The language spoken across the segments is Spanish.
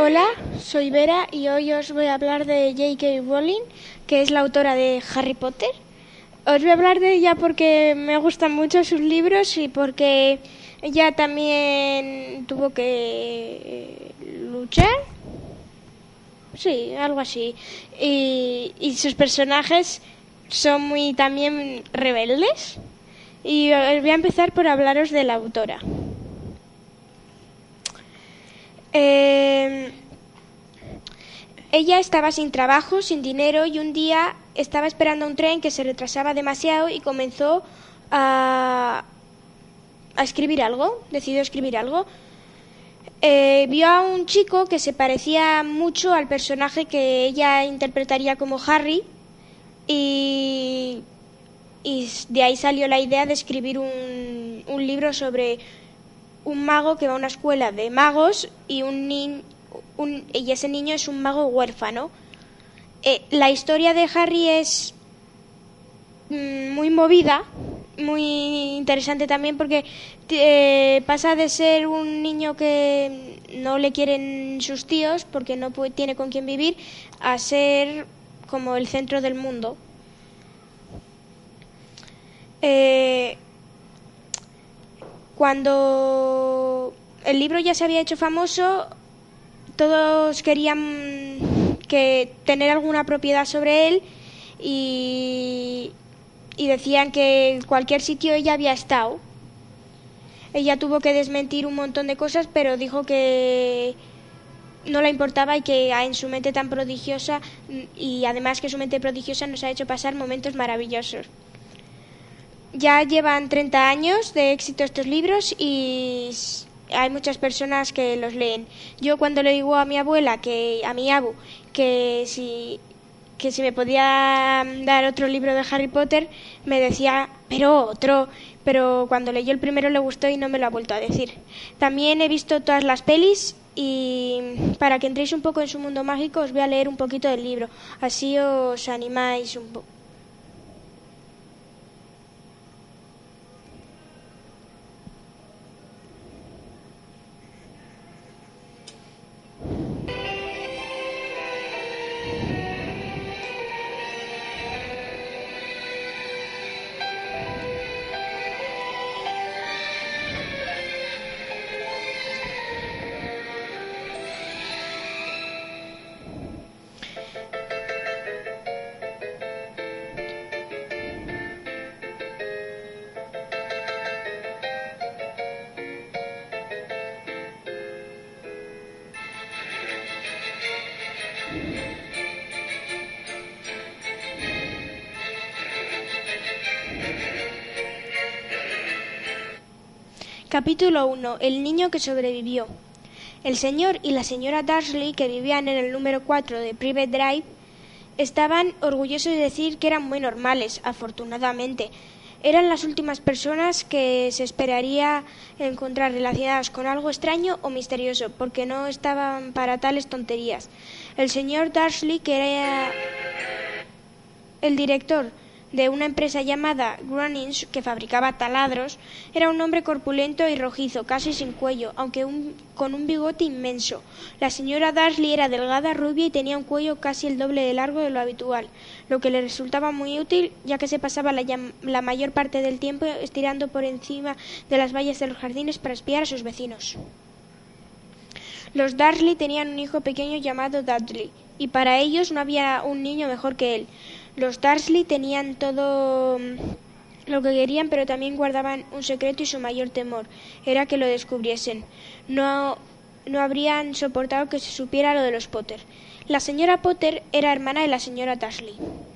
Hola, soy Vera y hoy os voy a hablar de J.K. Rowling, que es la autora de Harry Potter. Os voy a hablar de ella porque me gustan mucho sus libros y porque ella también tuvo que luchar. Sí, algo así. Y sus personajes son muy también rebeldes. Y os voy a empezar por hablaros de la autora. Ella estaba sin trabajo, sin dinero y un día estaba esperando un tren que se retrasaba demasiado y comenzó a escribir algo, decidió escribir algo. Vio a un chico que se parecía mucho al personaje que ella interpretaría como Harry y de ahí salió la idea de escribir un libro sobre un mago que va a una escuela de magos y y ese niño es un mago huérfano. La historia de Harry es muy movida, muy interesante también porque pasa de ser un niño que no le quieren sus tíos porque no tiene con quién vivir a ser como el centro del mundo. Cuando el libro ya se había hecho famoso, todos querían tener alguna propiedad sobre él y decían que en cualquier sitio ella había estado. Ella tuvo que desmentir un montón de cosas, pero dijo que no le importaba y que en su mente tan prodigiosa, y además que su mente prodigiosa nos ha hecho pasar momentos maravillosos. Ya llevan 30 años de éxito estos libros y hay muchas personas que los leen. Yo cuando le digo a mi abuela, a mi abu, que si me podía dar otro libro de Harry Potter, me decía, pero cuando leyó el primero le gustó y no me lo ha vuelto a decir. También he visto todas las pelis y para que entréis un poco en su mundo mágico os voy a leer un poquito del libro, así os animáis un poco. Capítulo 1. El niño que sobrevivió. El señor y la señora Dursley, que vivían en el número 4 de Private Drive, estaban orgullosos de decir que eran muy normales, afortunadamente. Eran las últimas personas que se esperaría encontrar relacionadas con algo extraño o misterioso, porque no estaban para tales tonterías. El señor Dursley, que era el director de una empresa llamada Grunnings, que fabricaba taladros, era un hombre corpulento y rojizo, casi sin cuello, aunque con un bigote inmenso. La señora Dursley era delgada, rubia y tenía un cuello casi el doble de largo de lo habitual, lo que le resultaba muy útil, ya que se pasaba la mayor parte del tiempo estirando por encima de las vallas de los jardines para espiar a sus vecinos. Los Dursley tenían un hijo pequeño llamado Dudley, y para ellos no había un niño mejor que él. Los Dursley tenían todo lo que querían, pero también guardaban un secreto y su mayor temor era que lo descubriesen. No habrían soportado que se supiera lo de los Potter. La señora Potter era hermana de la señora Dursley,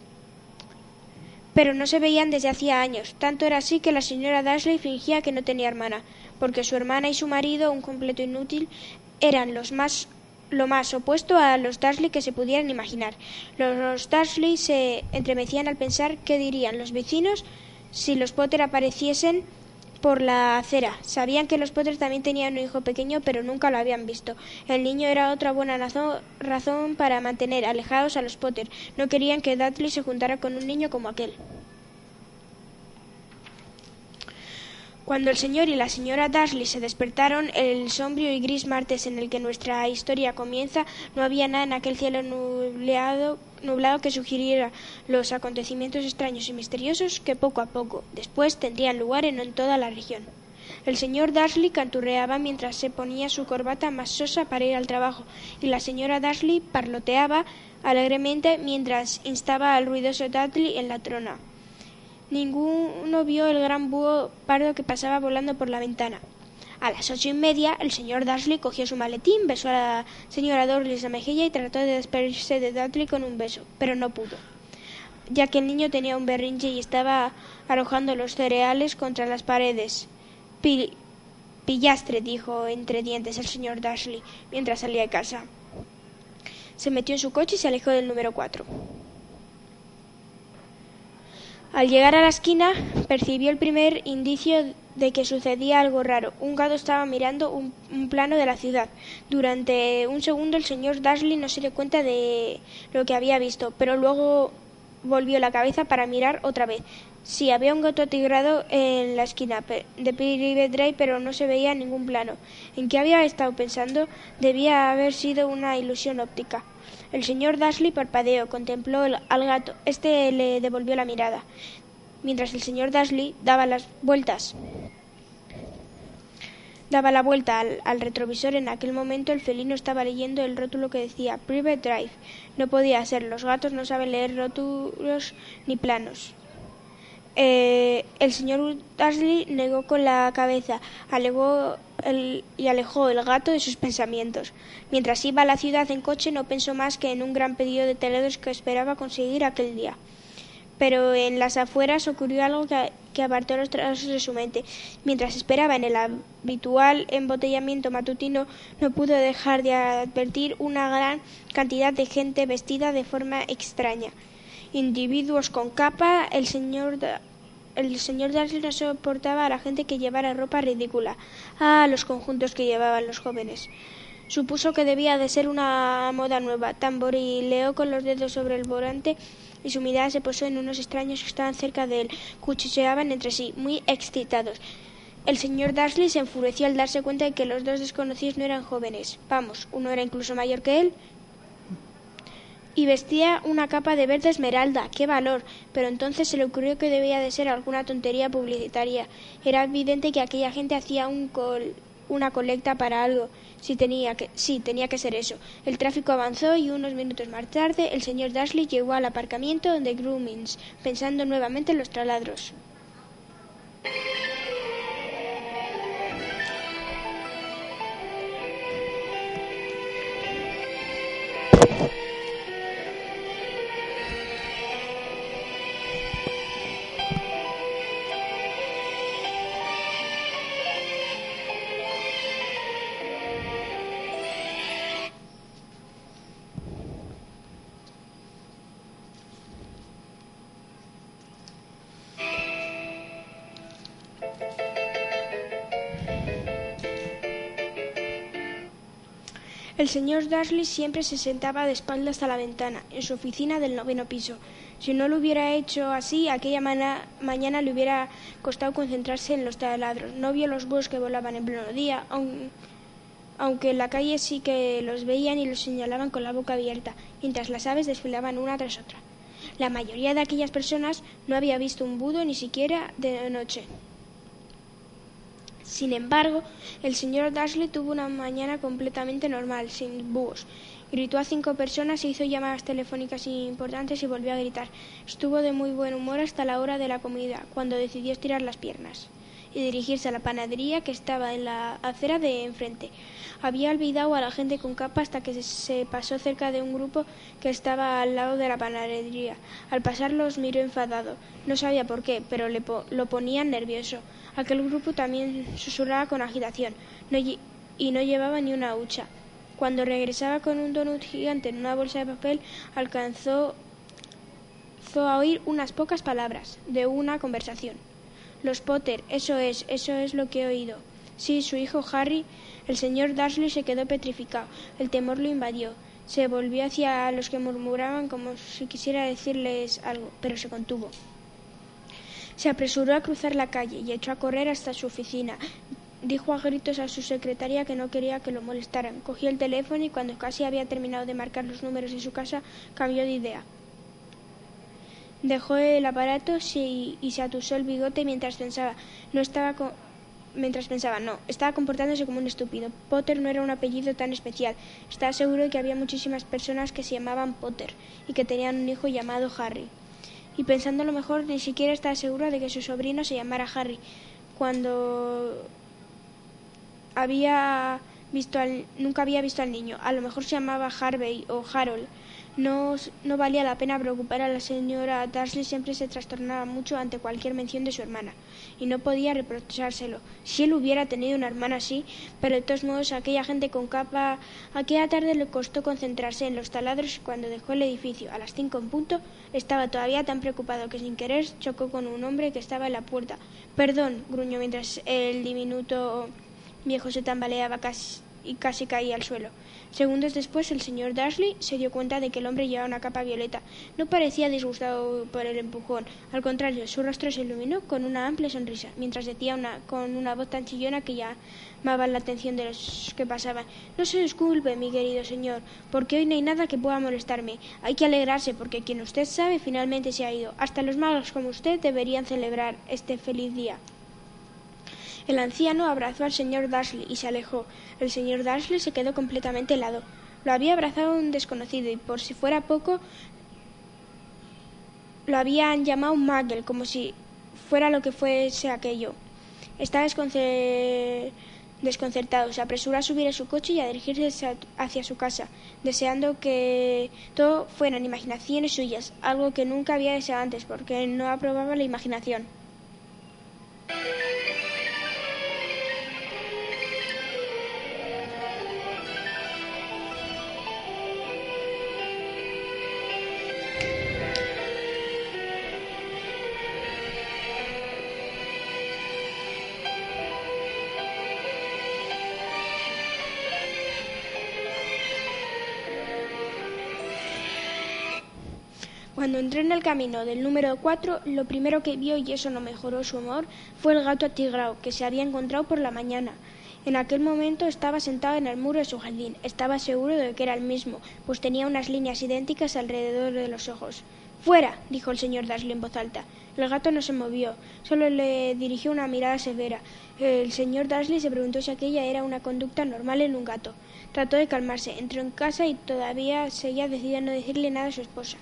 pero no se veían desde hacía años. Tanto era así que la señora Dursley fingía que no tenía hermana, porque su hermana y su marido, un completo inútil, eran lo más opuesto a los Dursley que se pudieran imaginar. Los Dursley se entremecían al pensar qué dirían los vecinos si los Potter apareciesen por la acera. Sabían que los Potter también tenían un hijo pequeño, pero nunca lo habían visto. El niño era otra buena razón para mantener alejados a los Potter. No querían que Dudley se juntara con un niño como aquel. Cuando el señor y la señora Dursley se despertaron, el sombrío y gris martes en el que nuestra historia comienza, no había nada en aquel cielo nublado que sugiriera los acontecimientos extraños y misteriosos que poco a poco después tendrían lugar en toda la región. El señor Dursley canturreaba mientras se ponía su corbata más sosa para ir al trabajo, y la señora Dursley parloteaba alegremente mientras instaba al ruidoso Dudley en la trona. Ninguno vio el gran búho pardo que pasaba volando por la ventana. A las 8:30, el señor Dursley cogió su maletín, besó a la señora Dursley la mejilla y trató de despedirse de Dudley con un beso, pero no pudo, ya que el niño tenía un berrinche y estaba arrojando los cereales contra las paredes. Pillastre, dijo entre dientes el señor Dursley mientras salía de casa. Se metió en su coche y se alejó del número 4. Al llegar a la esquina, percibió el primer indicio de que sucedía algo raro. Un gato estaba mirando un plano de la ciudad. Durante un segundo el señor Dursley no se dio cuenta de lo que había visto, pero luego volvió la cabeza para mirar otra vez. Sí, había un gato atigrado en la esquina de Private Drive, pero no se veía ningún plano. ¿En qué había estado pensando? Debía haber sido una ilusión óptica. El señor Dursley parpadeó, contempló al gato. Este le devolvió la mirada. Mientras el señor Dursley daba la vuelta al retrovisor, en aquel momento el felino estaba leyendo el rótulo que decía Private Drive. No podía ser, los gatos no saben leer rótulos ni planos. El señor Dursley negó con la cabeza, y alejó el gato de sus pensamientos. Mientras iba a la ciudad en coche, no pensó más que en un gran pedido de telégrafos que esperaba conseguir aquel día. Pero en las afueras ocurrió algo que apartó los trazos de su mente. Mientras esperaba en el habitual embotellamiento matutino, no pudo dejar de advertir una gran cantidad de gente vestida de forma extraña. Individuos con capa. El señor Dursley no soportaba a la gente que llevara ropa ridícula. Los conjuntos que llevaban los jóvenes. Supuso que debía de ser una moda nueva. Tamborileó con los dedos sobre el volante y su mirada se posó en unos extraños que estaban cerca de él. Cuchicheaban entre sí, muy excitados. El señor Dursley se enfureció al darse cuenta de que los dos desconocidos no eran jóvenes. Vamos, uno era incluso mayor que él y vestía una capa de verde esmeralda. ¡Qué valor! Pero entonces se le ocurrió que debía de ser alguna tontería publicitaria. Era evidente que aquella gente hacía una colecta para algo. Sí, tenía que ser eso. El tráfico avanzó y unos minutos más tarde el señor Dursley llegó al aparcamiento de Groomings, pensando nuevamente en los taladros. El señor Dursley siempre se sentaba de espaldas a la ventana, en su oficina del 9º piso. Si no lo hubiera hecho así, aquella mañana le hubiera costado concentrarse en los taladros. No vio los búhos que volaban en pleno día, aunque en la calle sí que los veían y los señalaban con la boca abierta, mientras las aves desfilaban una tras otra. La mayoría de aquellas personas no había visto un búho ni siquiera de noche. Sin embargo, el señor Dursley tuvo una mañana completamente normal, sin búhos. Gritó a 5 personas, hizo llamadas telefónicas importantes y volvió a gritar. Estuvo de muy buen humor hasta la hora de la comida, cuando decidió estirar las piernas y dirigirse a la panadería que estaba en la acera de enfrente. Había olvidado a la gente con capa hasta que se pasó cerca de un grupo que estaba al lado de la panadería. Al pasar los miró enfadado. No sabía por qué, pero lo ponían nervioso. Aquel grupo también susurraba con agitación y no llevaba ni una hucha. Cuando regresaba con un donut gigante en una bolsa de papel, alcanzó a oír unas pocas palabras de una conversación. Los Potter, eso es lo que he oído. Sí, su hijo Harry. El señor Dursley se quedó petrificado. El temor lo invadió. Se volvió hacia los que murmuraban como si quisiera decirles algo, pero se contuvo. Se apresuró a cruzar la calle y echó a correr hasta su oficina. Dijo a gritos a su secretaria que no quería que lo molestaran. Cogió el teléfono y cuando casi había terminado de marcar los números de su casa, cambió de idea. Dejó el aparato y se atusó el bigote mientras pensaba. No, estaba comportándose como un estúpido. Potter no era un apellido tan especial. Estaba seguro de que había muchísimas personas que se llamaban Potter y que tenían un hijo llamado Harry. Y pensándolo mejor, ni siquiera estaba seguro de que su sobrino se llamara Harry. Cuando nunca había visto al niño. A lo mejor se llamaba Harvey o Harold. No valía la pena preocupar a la señora Dursley. Siempre se trastornaba mucho ante cualquier mención de su hermana, y no podía reprochárselo. Si él hubiera tenido una hermana así, pero de todos modos aquella gente con capa. Aquella tarde le costó concentrarse en los taladros y cuando dejó el edificio a las 5 en punto, estaba todavía tan preocupado que sin querer chocó con un hombre que estaba en la puerta. «Perdón», gruñó mientras el diminuto viejo se tambaleaba y casi caía al suelo. Segundos después, el señor Dursley se dio cuenta de que el hombre llevaba una capa violeta. No parecía disgustado por el empujón. Al contrario, su rostro se iluminó con una amplia sonrisa, mientras decía con una voz tan chillona que llamaba la atención de los que pasaban: «No se disculpe, mi querido señor, porque hoy no hay nada que pueda molestarme. Hay que alegrarse porque quien usted sabe finalmente se ha ido. Hasta los magos como usted deberían celebrar este feliz día». El anciano abrazó al señor Dursley y se alejó. El señor Dursley se quedó completamente helado. Lo había abrazado un desconocido y, por si fuera poco, lo habían llamado Muggle, como si fuera lo que fuese aquello. Estaba desconcertado. Se apresuró a subir a su coche y a dirigirse hacia su casa, deseando que todo fueran imaginaciones suyas, algo que nunca había deseado antes, porque no aprobaba la imaginación. Cuando entró en el camino del número 4, lo primero que vio, y eso no mejoró su humor, fue el gato atigrado que se había encontrado por la mañana. En aquel momento estaba sentado en el muro de su jardín. Estaba seguro de que era el mismo, pues tenía unas líneas idénticas alrededor de los ojos. «¡Fuera!», dijo el señor Dursley en voz alta. El gato no se movió, solo le dirigió una mirada severa. El señor Dursley se preguntó si aquella era una conducta normal en un gato. Trató de calmarse, entró en casa y todavía seguía decidida a no decirle nada a su esposa.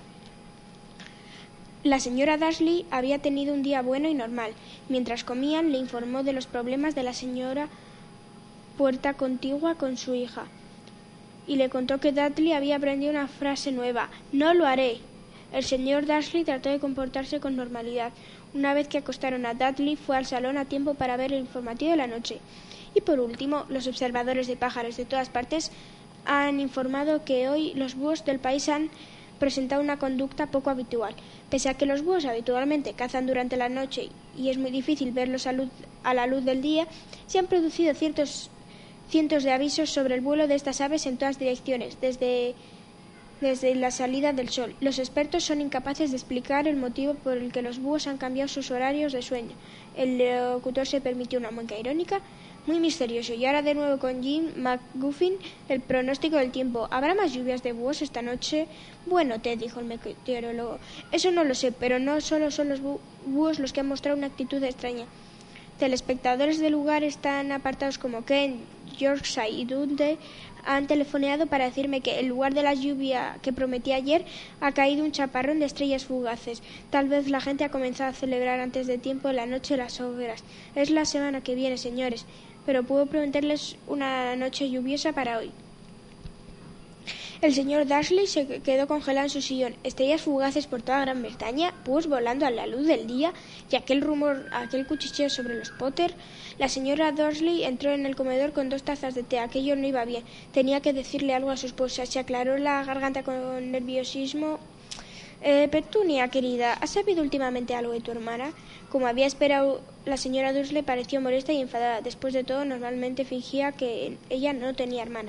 La señora Dursley había tenido un día bueno y normal. Mientras comían, le informó de los problemas de la señora puerta contigua con su hija, y le contó que Dudley había aprendido una frase nueva: «No lo haré». El señor Dursley trató de comportarse con normalidad. Una vez que acostaron a Dudley, fue al salón a tiempo para ver el informativo de la noche. Y por último, los observadores de pájaros de todas partes han informado que hoy los búhos del país han presentado una conducta poco habitual. Pese a que los búhos habitualmente cazan durante la noche y es muy difícil verlos a la luz del día, se han producido cientos de avisos sobre el vuelo de estas aves en todas direcciones, desde la salida del sol. Los expertos son incapaces de explicar el motivo por el que los búhos han cambiado sus horarios de sueño. El locutor se permitió una mueca irónica. «Muy misterioso. Y ahora de nuevo con Jim McGuffin, el pronóstico del tiempo. ¿Habrá más lluvias de búhos esta noche?» «Bueno, Ted», dijo el meteorólogo, «eso no lo sé, pero no solo son los búhos los que han mostrado una actitud extraña. Telespectadores de lugares tan apartados como Kent, Yorkshire y Dundee han telefoneado para decirme que en lugar de la lluvia que prometí ayer ha caído un chaparrón de estrellas fugaces. Tal vez la gente ha comenzado a celebrar antes de tiempo la noche de las hogueras. Es la semana que viene, señores, pero puedo prometerles una noche lluviosa para hoy». El señor Dursley se quedó congelado en su sillón. Estrellas fugaces por toda Gran Bretaña, búhos volando a la luz del día, y aquel cuchicheo sobre los Potter. La señora Dursley entró en el comedor con 2 tazas de té. Aquello no iba bien. Tenía que decirle algo a su esposa. Se aclaró la garganta con nerviosismo. «Petunia, querida, ¿has sabido últimamente algo de tu hermana?» Como había esperado, la señora Dursley pareció molesta y enfadada. Después de todo, normalmente fingía que ella no tenía hermana.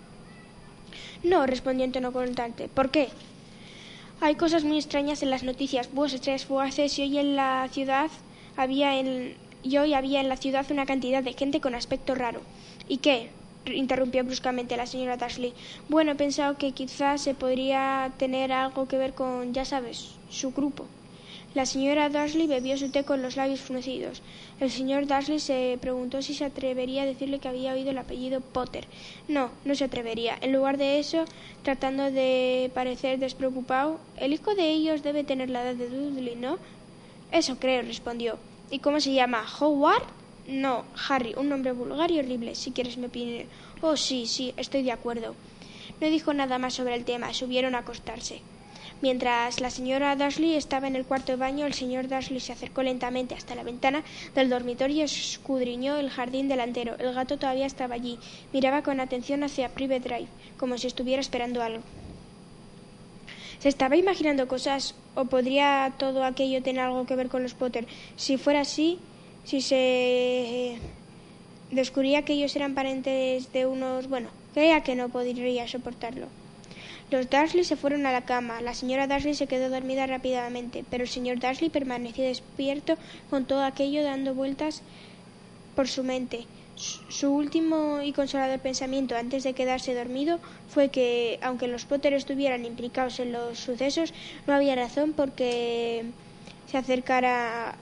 «No», respondió en tono cortante. «¿Por qué?» «Hay cosas muy extrañas en las noticias. Búhos, estrellas fugaces, y hoy en la ciudad y hoy había en la ciudad una cantidad de gente con aspecto raro. ¿Y qué? Interrumpió bruscamente la señora Dursley. Bueno, he pensado que quizás se podría tener algo que ver con, ya sabes, su grupo. La señora Dursley bebió su té con los labios fruncidos. El señor Dursley se preguntó si se atrevería a decirle que había oído el apellido Potter. No, no se atrevería. En lugar de eso, tratando de parecer despreocupado, el hijo de ellos debe tener la edad de Dudley, ¿no? Eso creo, respondió. ¿Y cómo se llama? ¿Howard? No, Harry, un nombre vulgar y horrible, si quieres mi opinión. Oh, sí, estoy de acuerdo. No dijo nada más sobre el tema, subieron a acostarse. Mientras la señora Dursley estaba en el cuarto de baño, el señor Dursley se acercó lentamente hasta la ventana del dormitorio y escudriñó el jardín delantero. El gato todavía estaba allí. Miraba con atención hacia Private Drive, como si estuviera esperando algo. ¿Se estaba imaginando cosas o podría todo aquello tener algo que ver con los Potter? Si fuera así, si se descubría que ellos eran parientes de unos... Bueno, creía que no podría soportarlo. Los Dursley se fueron a la cama. La señora Dursley se quedó dormida rápidamente, pero el señor Dursley permaneció despierto con todo aquello dando vueltas por su mente. Su último y consolador pensamiento antes de quedarse dormido fue que, aunque los Potter estuvieran implicados en los sucesos, no había razón porque se acercara...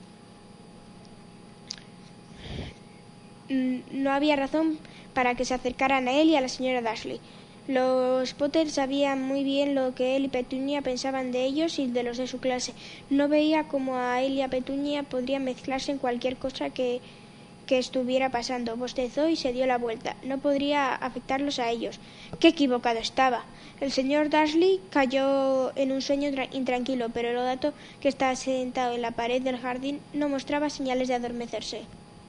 No había razón para que se acercaran a él y a la señora Dursley. Los Potter sabían muy bien lo que él y Petunia pensaban de ellos y de los de su clase. No veía cómo a él y a Petunia podrían mezclarse en cualquier cosa que estuviera pasando. Bostezó y se dio la vuelta. No podría afectarlos a ellos. ¡Qué equivocado estaba! El señor Dursley cayó en un sueño intranquilo, pero el gato, que estaba sentado en la pared del jardín, no mostraba señales de adormecerse.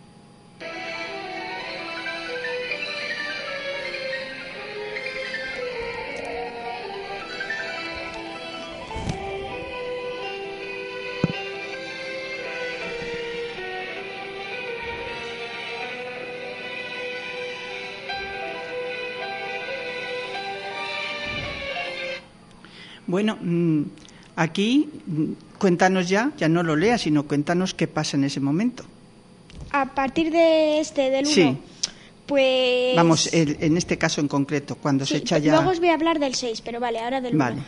Bueno, aquí cuéntanos ya no lo leas, sino cuéntanos qué pasa en ese momento. A partir de del 1, sí. Pues... Vamos, en este caso en concreto, cuando se echa ya... Luego os voy a hablar del 6, pero vale, ahora del 1. Vale.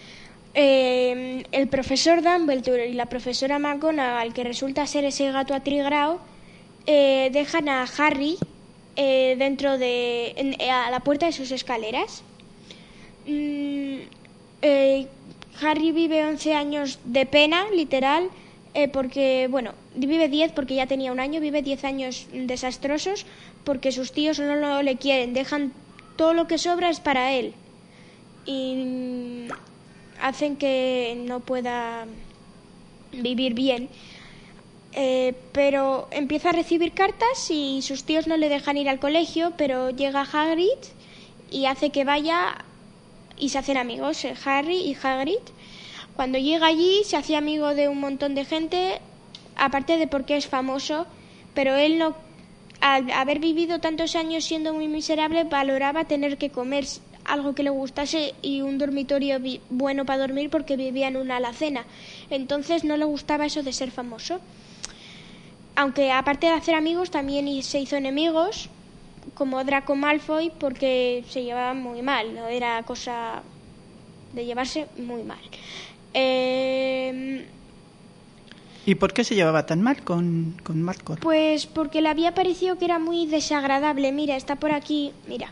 El profesor Dumbledore y la profesora McGonagall, que resulta ser ese gato atigrado, dejan a Harry dentro a la puerta de sus escaleras. Harry vive 11 años de pena, literal, porque, bueno, vive 10 porque ya tenía un año, vive 10 años desastrosos porque sus tíos no le quieren, dejan todo lo que sobra es para él y hacen que no pueda vivir bien. Pero empieza a recibir cartas y sus tíos no le dejan ir al colegio, pero llega Hagrid y hace que vaya y se hacen amigos, Harry y Hagrid. Cuando llega allí se hace amigo de un montón de gente, aparte de porque es famoso, pero él no, al haber vivido tantos años siendo muy miserable, valoraba tener que comer algo que le gustase y un dormitorio bueno para dormir porque vivía en una alacena. Entonces no le gustaba eso de ser famoso. Aunque aparte de hacer amigos también se hizo enemigos, como Draco Malfoy, porque se llevaban muy mal, no era cosa de llevarse muy mal. ¿Y por qué se llevaba tan mal con Malfoy? Pues porque le había parecido que era muy desagradable. Mira, está por aquí, mira.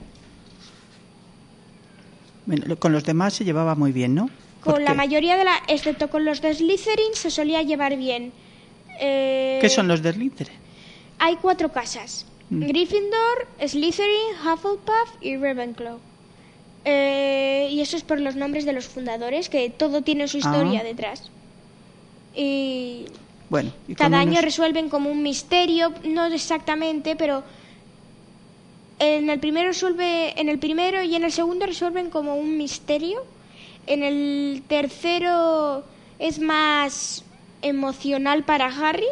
Bueno, con los demás se llevaba muy bien, ¿no? Con la mayoría excepto con los de Slytherin, se solía llevar bien. ¿Qué son los de Slytherin? Hay 4 casas. Gryffindor, Slytherin, Hufflepuff y Ravenclaw. Y eso es por los nombres de los fundadores, que todo tiene su historia detrás. Y bueno, cada año resuelven como un misterio, no exactamente, pero en el primero y en el segundo resuelven como un misterio. En el tercero es más emocional para Harry.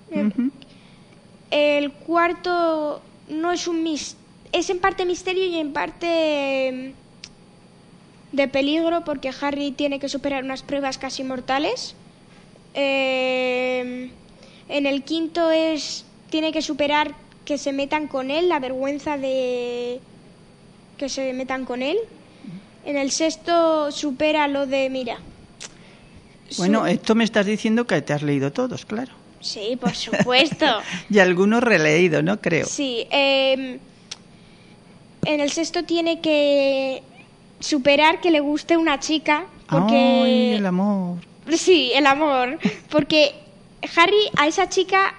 El cuarto no es es en parte misterio y en parte de peligro, porque Harry tiene que superar unas pruebas casi mortales. En el quinto tiene que superar que se metan con él, la vergüenza de que se metan con él. En el sexto supera lo de, mira. Bueno, esto me estás diciendo que te has leído todos, claro. Sí, por supuesto. Y algunos releído, ¿no? Creo. Sí. En el sexto tiene que superar que le guste una chica. Porque... ¡Ay, el amor! Sí, el amor. Porque Harry a esa chica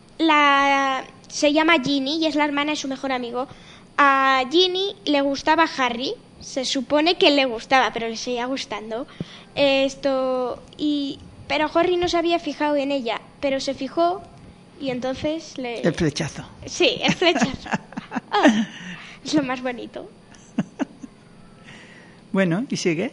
se llama Ginny y es la hermana de su mejor amigo. A Ginny le gustaba Harry. Se supone que le gustaba, pero le seguía gustando. Pero Harry no se había fijado en ella, pero se fijó y entonces El flechazo. Sí, el flechazo. Es lo más bonito. Bueno, ¿y sigue?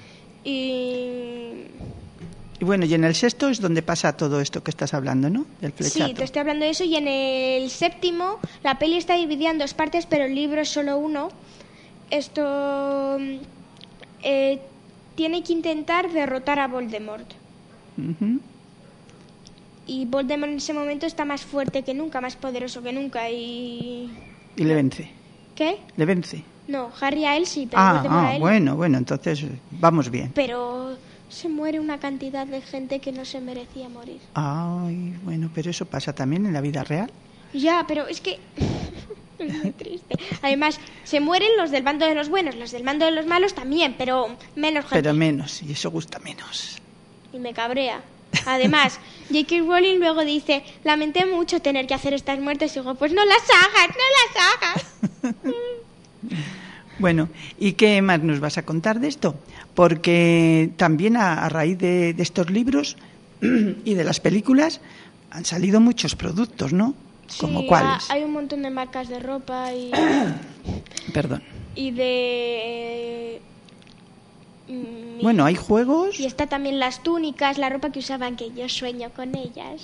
Y bueno, y en el sexto es donde pasa todo esto que estás hablando, ¿no? Del flechazo. Sí, te estoy hablando de eso. Y en el séptimo, la peli está dividida en 2 partes, pero el libro es solo uno. Esto tiene que intentar derrotar a Voldemort. Uh-huh. Y Voldemort en ese momento está más fuerte que nunca, más poderoso que nunca y le vence. ¿Qué? Le vence. No, Harry a él sí, pero Voldemort a él. Bueno, entonces vamos bien. Pero se muere una cantidad de gente que no se merecía morir. Ay, bueno, pero eso pasa también en la vida real. Ya, pero es que es muy triste. Además, se mueren los del bando de los buenos, los del bando de los malos también, pero menos gente. Pero menos, y eso gusta menos. Y me cabrea. Además, J.K. Rowling luego dice, lamenté mucho tener que hacer estas muertes. Y digo, pues no las hagas. Bueno, ¿y qué más nos vas a contar de esto? Porque también a raíz de estos libros y de las películas han salido muchos productos, ¿no? Sí, ¿Como cuáles? Hay un montón de marcas de ropa y... Perdón. Y de... Bueno, hay juegos... Y está también las túnicas, la ropa que usaban, que yo sueño con ellas.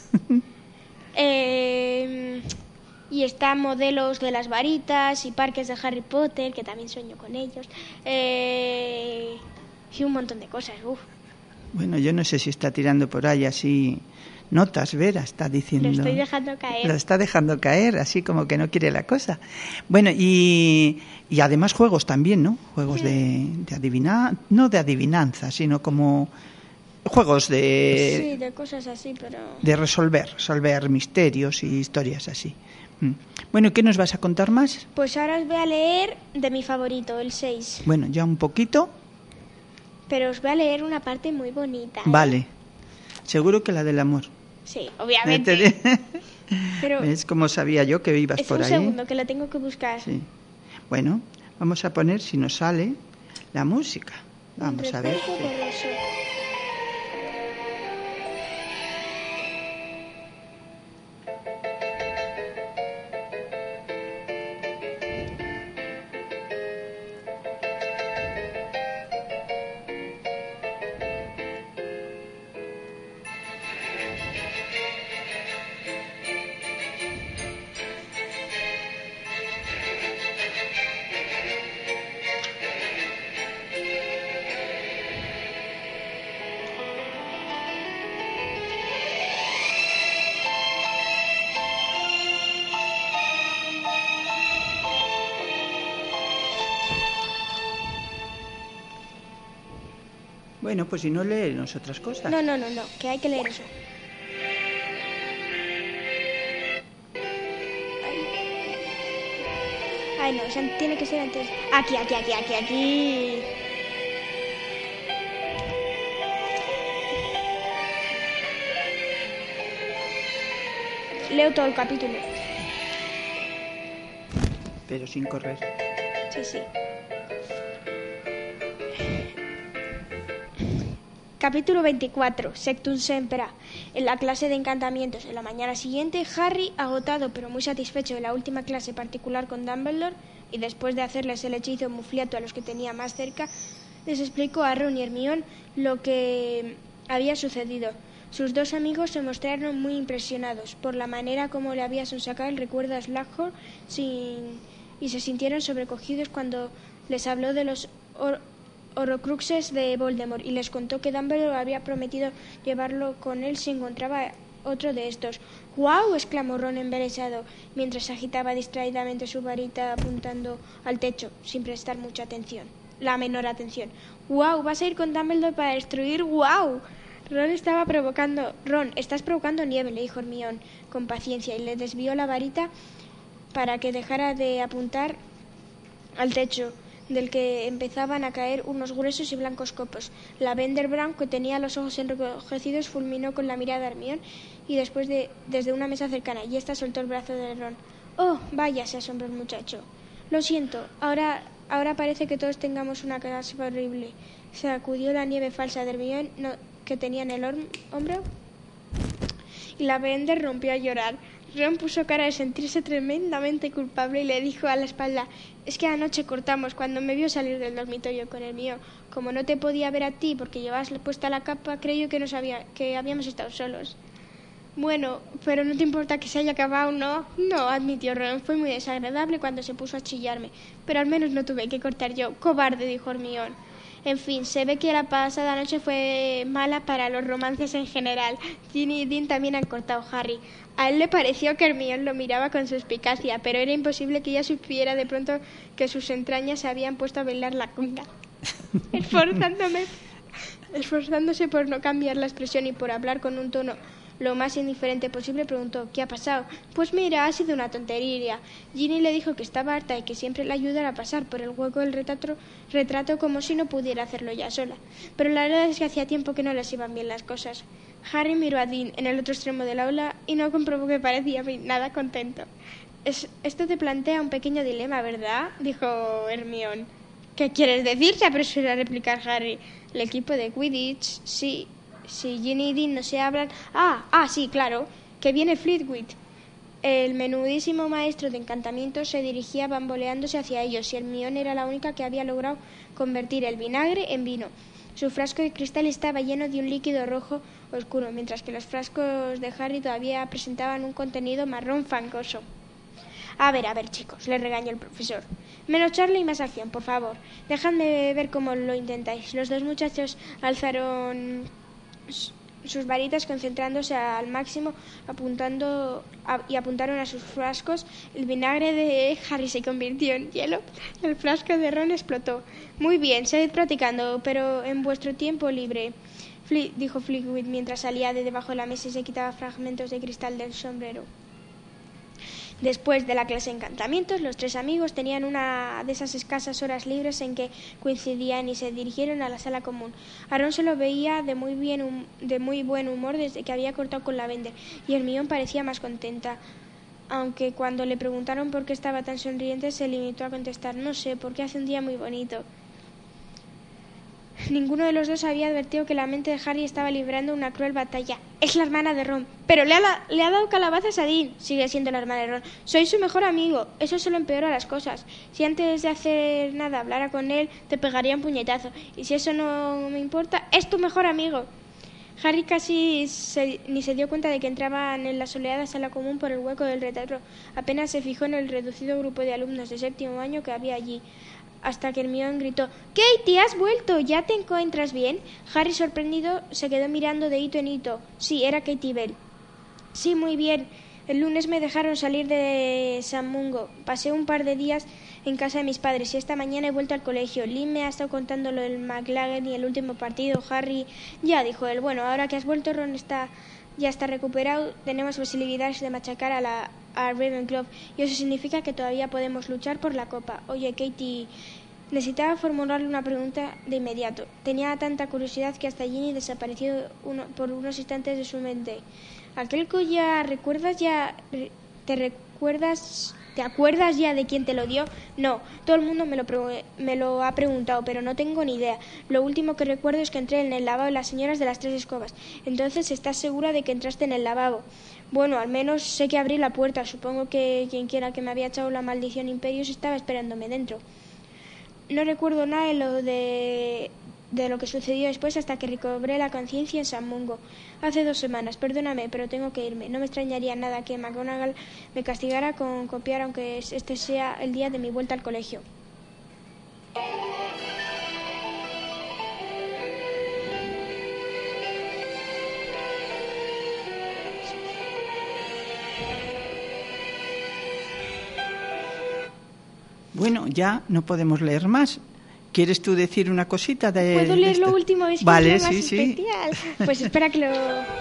Y están modelos de las varitas y parques de Harry Potter, que también sueño con ellos. Y un montón de cosas, uf. Bueno, yo no sé si está tirando por ahí así notas, Vera, está diciendo... Lo estoy dejando caer. Lo está dejando caer, así como que no quiere la cosa. Bueno, y además juegos también, ¿no? Juegos de adivinar, no de adivinanza, sino como juegos de... Sí, de cosas así, pero... De resolver misterios y historias así. Bueno, ¿qué nos vas a contar más? Pues ahora os voy a leer de mi favorito, el 6. Bueno, ya un poquito. Pero os voy a leer una parte muy bonita. Vale. Seguro que la del amor. Sí, obviamente. Pero es como sabía yo que ibas por ahí. Es un segundo, que lo tengo que buscar. Sí. Bueno, vamos a poner, si nos sale, la música. Vamos a ver. Bueno, pues si no, léenos otras cosas. No, que hay que leer eso. Ay, no, eso tiene que ser antes. Aquí. Leo todo el capítulo. Pero sin correr. Sí. Capítulo 24. Sectum Sempra. En la clase de encantamientos. En la mañana siguiente, Harry, agotado pero muy satisfecho de la última clase particular con Dumbledore, y después de hacerles el hechizo Mufliato a los que tenía más cerca, les explicó a Ron y Hermione lo que había sucedido. Sus dos amigos se mostraron muy impresionados por la manera como le había sonsacado el recuerdo a Slughorn y se sintieron sobrecogidos cuando les habló de los Horrocruxes de Voldemort y les contó que Dumbledore había prometido llevarlo con él si encontraba otro de estos. ¡Guau! Exclamó Ron embelesado, mientras agitaba distraídamente su varita apuntando al techo, sin prestar mucha atención. La menor atención. ¡Guau! ¿Vas a ir con Dumbledore para destruir? ¡Guau! Ron, estás provocando nieve, le dijo Hermione con paciencia, y le desvió la varita para que dejara de apuntar al techo, del que empezaban a caer unos gruesos y blancos copos. Lavender Brown, que tenía los ojos enrojecidos, fulminó con la mirada a Hermione y después desde una mesa cercana, y ésta soltó el brazo de Ron. «Oh, vaya», se asombró el muchacho. «Lo siento, ahora parece que todos tengamos una casa horrible». Sacudió la nieve falsa de Hermione que tenía en el hombro, y Lavender rompió a llorar. Ron puso cara de sentirse tremendamente culpable y le dijo a la espalda: «Es que anoche cortamos cuando me vio salir del dormitorio con el mío. Como no te podía ver a ti porque llevabas puesta la capa, creyó que que habíamos estado solos». «Bueno, pero no te importa que se haya acabado, ¿no?» «No», admitió Ron. «Fue muy desagradable cuando se puso a chillarme, pero al menos no tuve que cortar yo». «Cobarde», dijo Hermione. En fin, se ve que la pasada noche fue mala para los romances en general. Ginny y Dean también han cortado Harry. A él le pareció que Hermione lo miraba con suspicacia, pero era imposible que ella supiera de pronto que sus entrañas se habían puesto a bailar la conga. Esforzándose por no cambiar la expresión y por hablar con un tono lo más indiferente posible, preguntó: «¿Qué ha pasado?» «Pues mira, ha sido una tontería». Ginny le dijo que estaba harta y que siempre le ayudara a pasar por el hueco del retrato como si no pudiera hacerlo ya sola. Pero la verdad es que hacía tiempo que no les iban bien las cosas. Harry miró a Dean en el otro extremo del aula y no comprobó que parecía nada contento. «Esto te plantea un pequeño dilema, ¿verdad?», dijo Hermione. «¿Qué quieres decir?», se apresuró a replicar Harry. «El equipo de Quidditch, sí. Si Ginny y Dean no se hablan...» Sí, claro, que viene Flitwick». El menudísimo maestro de encantamientos se dirigía bamboleándose hacia ellos, y Hermione era la única que había logrado convertir el vinagre en vino. Su frasco de cristal estaba lleno de un líquido rojo oscuro, mientras que los frascos de Harry todavía presentaban un contenido marrón fangoso. A ver, chicos», le regañó el profesor. «Menos charla y más acción, por favor. Dejadme ver cómo lo intentáis». Los dos muchachos alzaron sus varitas, concentrándose al máximo, apuntaron a sus frascos. El vinagre de Harry se convirtió en hielo. El frasco de Ron explotó. «Muy bien, seguid practicando, pero en vuestro tiempo libre», dijo Flitwick mientras salía de debajo de la mesa y se quitaba fragmentos de cristal del sombrero. Después de la clase de encantamientos, los tres amigos tenían una de esas escasas horas libres en que coincidían y se dirigieron a la sala común. A Ron se lo veía de muy buen humor desde que había cortado con Lavender, y Hermione parecía más contenta, aunque cuando le preguntaron por qué estaba tan sonriente se limitó a contestar: «No sé, porque hace un día muy bonito». Ninguno de los dos había advertido que la mente de Harry estaba librando una cruel batalla. «Es la hermana de Ron». «Pero le ha dado calabazas a Dean». «Sigue siendo la hermana de Ron». «Soy su mejor amigo». «Eso solo empeora las cosas. Si antes de hacer nada hablara con él, te pegaría un puñetazo. Y si eso no me importa, es tu mejor amigo». Harry casi ni se dio cuenta de que entraban en la soleada sala común por el hueco del retrato. Apenas se fijó en el reducido grupo de alumnos de séptimo año que había allí, hasta que Hermione gritó: «¡Katie, has vuelto! ¿Ya te encuentras bien?» Harry, sorprendido, se quedó mirando de hito en hito. Sí, era Katie Bell. «Sí, muy bien. El lunes me dejaron salir de San Mungo. Pasé un par de días en casa de mis padres y esta mañana he vuelto al colegio. Lynn me ha estado contando lo del McLaggen y el último partido. Harry...» «Ya», dijo él. «Bueno, ahora que has vuelto, Ron ya está recuperado. Tenemos posibilidades de machacar a Ravenclaw y eso significa que todavía podemos luchar por la copa. Oye, Katie...» Necesitaba formularle una pregunta de inmediato. Tenía tanta curiosidad que hasta Ginny desapareció por unos instantes de su mente. «¿Aquel collar ¿Te acuerdas ya de quién te lo dio?» «No, todo el mundo me lo ha preguntado, pero no tengo ni idea. Lo último que recuerdo es que entré en el lavabo de las señoras de las 3 escobas». «Entonces, ¿estás segura de que entraste en el lavabo?» «Bueno, al menos sé que abrí la puerta. Supongo que quienquiera que me había echado la maldición Imperius estaba esperándome dentro». «No recuerdo nada de lo que sucedió después hasta que recobré la conciencia en San Mungo. Hace 2 semanas. Perdóname, pero tengo que irme. No me extrañaría nada que McGonagall me castigara con copiar, aunque este sea el día de mi vuelta al colegio». Bueno, ya no podemos leer más. ¿Quieres tú decir una cosita de ¿Puedo leer esto? lo último? Es que vale, es lo más sí, sí. especial. Pues espera que lo...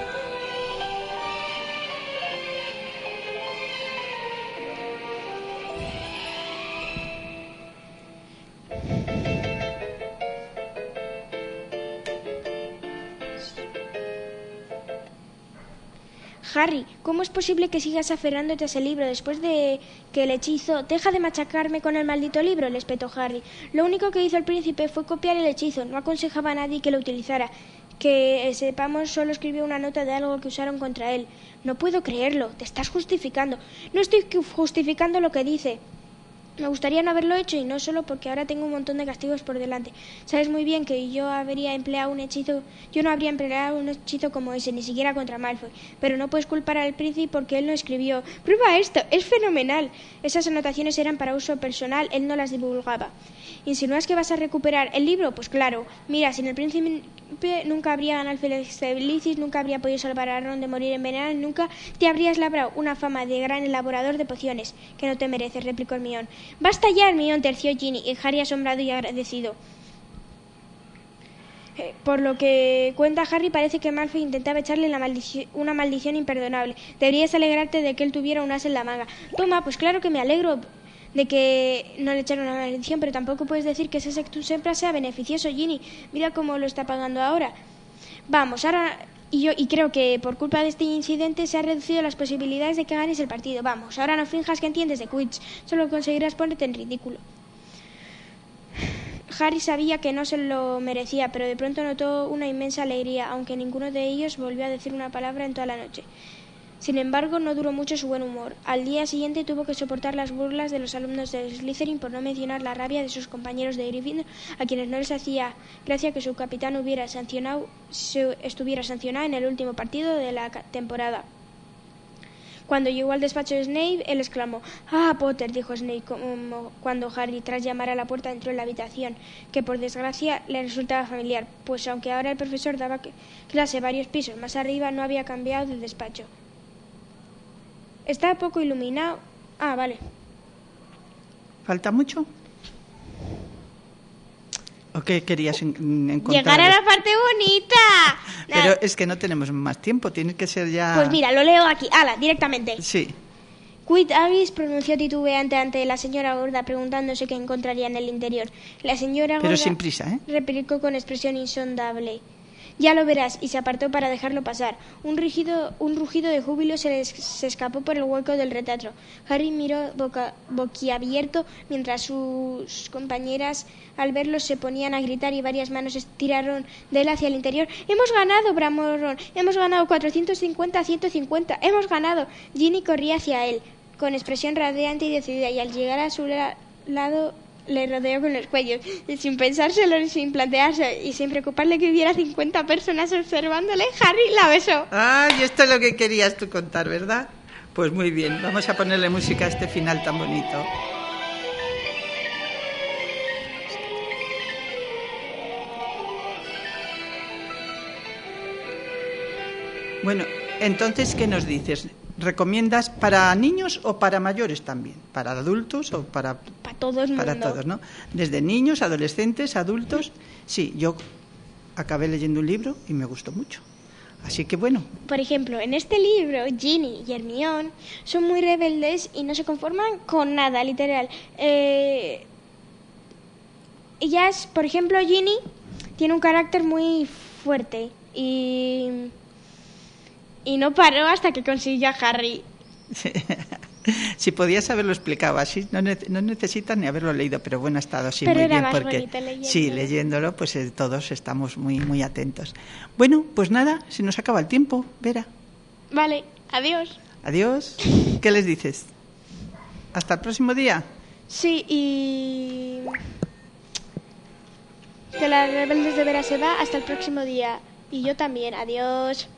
Harry, ¿cómo es posible que sigas aferrándote a ese libro después de que el hechizo... Deja de machacarme con el maldito libro, le espetó Harry. Lo único que hizo el príncipe fue copiar el hechizo. No aconsejaba a nadie que lo utilizara. Que sepamos, solo escribió una nota de algo que usaron contra él. No puedo creerlo. Te estás justificando. No estoy justificando lo que dice. Me gustaría no haberlo hecho, y no solo porque ahora tengo un montón de castigos por delante. Sabes muy bien que yo no habría empleado un hechizo como ese, ni siquiera contra Malfoy. Pero no puedes culpar al príncipe porque él no escribió. Prueba esto, es fenomenal. Esas anotaciones eran para uso personal, él no las divulgaba. ¿Insinúas que vas a recuperar el libro? Pues claro. Mira, sin el príncipe nunca habría ganado el Felix Felicis, nunca habría podido salvar a Ron de morir envenenado, nunca te habrías labrado una fama de gran elaborador de pociones. Que no te mereces, replicó Hermione. Basta ya, Hermione, terció Ginny, y Harry asombrado y agradecido. Por lo que cuenta Harry, parece que Malfoy intentaba echarle una maldición imperdonable. Deberías alegrarte de que él tuviera un as en la manga. Toma, pues claro que me alegro de que no le echaron una maldición, pero tampoco puedes decir que ese Sectum Sempra sea beneficioso, Ginny. Mira cómo lo está pagando ahora. Vamos, ahora... Y creo que por culpa de este incidente se han reducido las posibilidades de que ganes el partido. Vamos, ahora no finjas que entiendes de Quidditch. Solo conseguirás ponerte en ridículo. Harry sabía que no se lo merecía, pero de pronto notó una inmensa alegría, aunque ninguno de ellos volvió a decir una palabra en toda la noche. Sin embargo, no duró mucho su buen humor. Al día siguiente tuvo que soportar las burlas de los alumnos de Slytherin, por no mencionar la rabia de sus compañeros de Gryffindor, a quienes no les hacía gracia que su capitán estuviera sancionado en el último partido de la temporada. Cuando llegó al despacho de Snape, él exclamó: «¡Ah, Potter!», dijo Snape, como cuando Harry, tras llamar a la puerta, entró en la habitación, que por desgracia le resultaba familiar, pues aunque ahora el profesor daba clase varios pisos más arriba, no había cambiado de despacho. Está poco iluminado. Ah, vale. ¿Falta mucho? ¿O qué querías encontrar? ¡Llegar a la parte bonita! Pero es que no tenemos más tiempo, tiene que ser ya... Pues mira, lo leo aquí. ¡Hala! Directamente. Sí. Quid Avis, pronunció titubeante ante la señora gorda, preguntándose qué encontraría en el interior. La señora gorda... Pero sin prisa, ¿eh? Replicó con expresión insondable: «Ya lo verás», y se apartó para dejarlo pasar. Un rugido de júbilo se escapó por el hueco del retrato. Harry miró boquiabierto mientras sus compañeras, al verlo, se ponían a gritar y varias manos estiraron de él hacia el interior. «¡Hemos ganado!», bramó Ron. «¡Hemos ganado 450 a 150! ¡Hemos ganado!». Ginny corría hacia él con expresión radiante y decidida, y al llegar a su lado le rodeó con los cuellos, y sin pensárselo, sin plantearse y sin preocuparle que hubiera 50 personas observándole, Harry la besó. ¡Ay, esto es lo que querías tú contar, ¿verdad? Pues muy bien, vamos a ponerle música a este final tan bonito. Bueno, entonces, ¿qué nos dices? ¿Recomiendas para niños o para mayores también? ¿Para adultos o para todo el mundo? Para todos, ¿no? Desde niños, adolescentes, adultos. Sí, yo acabé leyendo un libro y me gustó mucho. Así que bueno. Por ejemplo, en este libro, Ginny y Hermione son muy rebeldes y no se conforman con nada, literal. Ellas, por ejemplo, Ginny tiene un carácter muy fuerte y no paró hasta que consiguió a Harry. Si podías haberlo explicado así, no necesitas ni haberlo leído, pero bueno, ha estado así pero muy era bien más porque bonito leyéndolo. Sí, leyéndolo, pues todos estamos muy muy atentos. Bueno, pues nada, se nos acaba el tiempo, Vera. Vale, adiós. Adiós. ¿Qué les dices? Hasta el próximo día. Sí, y que las rebeldes de Vera se va hasta el próximo día. Y yo también. Adiós.